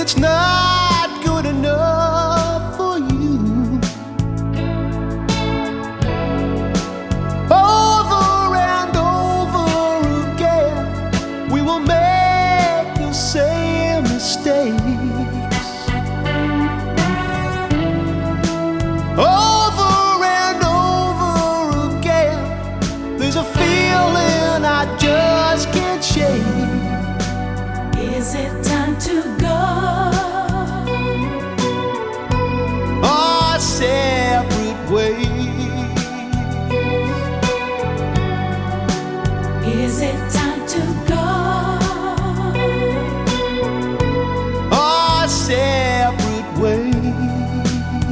it's not good enough for you. Over and over again, we will make the same mistakes. Over and over again, there's a feeling I just can't shake. Is it time to go? Our separate ways. Is it time to go? Our separate ways.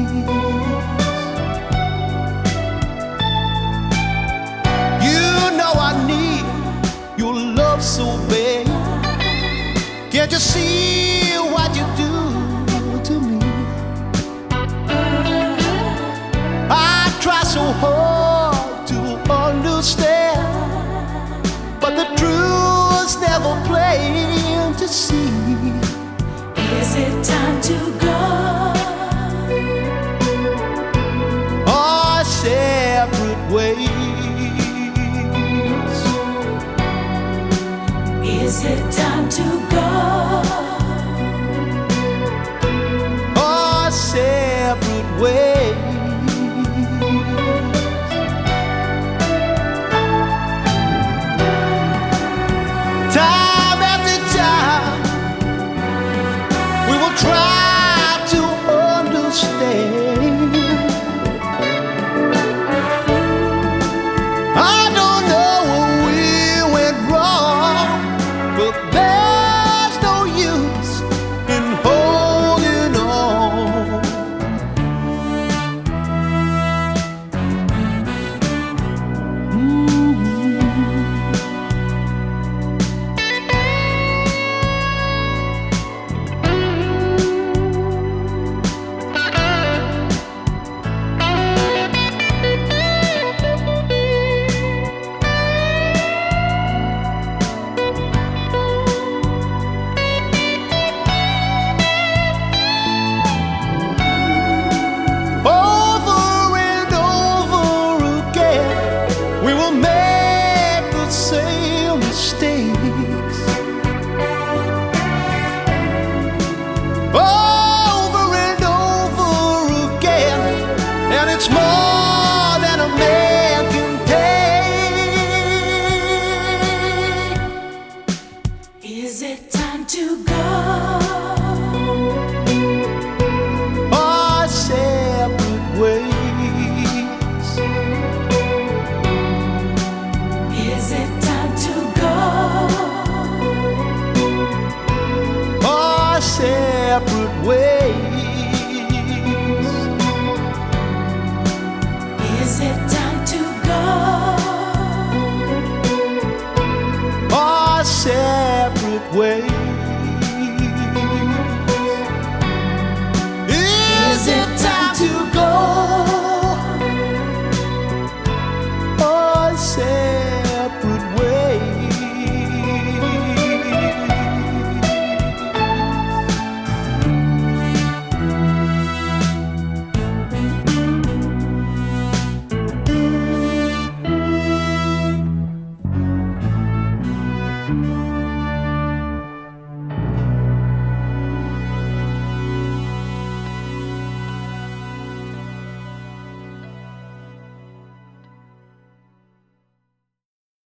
You know I need your love so bad. Can't you see what you do to me? I try so hard to understand, but the truth's never plain to see. Is it time to go? Our separate ways. Is it time to go? Our separate ways. Time after time, we will try to understand. I don't know where we went wrong, but there's no use in holding on. Over and over again, we will make the same mistakes. Over and over again, and it's more